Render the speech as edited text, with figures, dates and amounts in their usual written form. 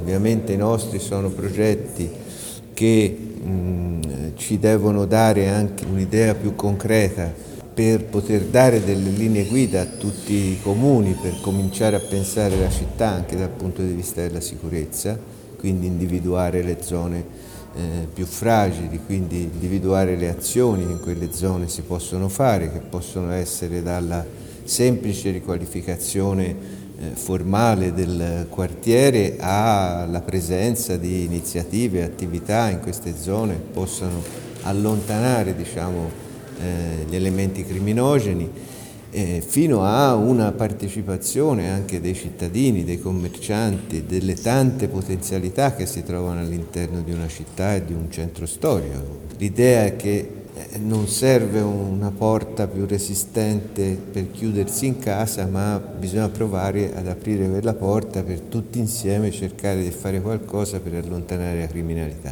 Ovviamente i nostri sono progetti che ci devono dare anche un'idea più concreta per poter dare delle linee guida a tutti i comuni per cominciare a pensare la città anche dal punto di vista della sicurezza, quindi individuare le zone più fragili, quindi individuare le azioni che in quelle zone si possono fare, che possono essere dalla semplice riqualificazione formale del quartiere alla presenza di iniziative e attività in queste zone che possano allontanare, gli elementi criminogeni, fino a una partecipazione anche dei cittadini, dei commercianti, delle tante potenzialità che si trovano all'interno di una città e di un centro storico. L'idea è che non serve una porta più resistente per chiudersi in casa, ma bisogna provare ad aprire quella porta per tutti insieme cercare di fare qualcosa per allontanare la criminalità.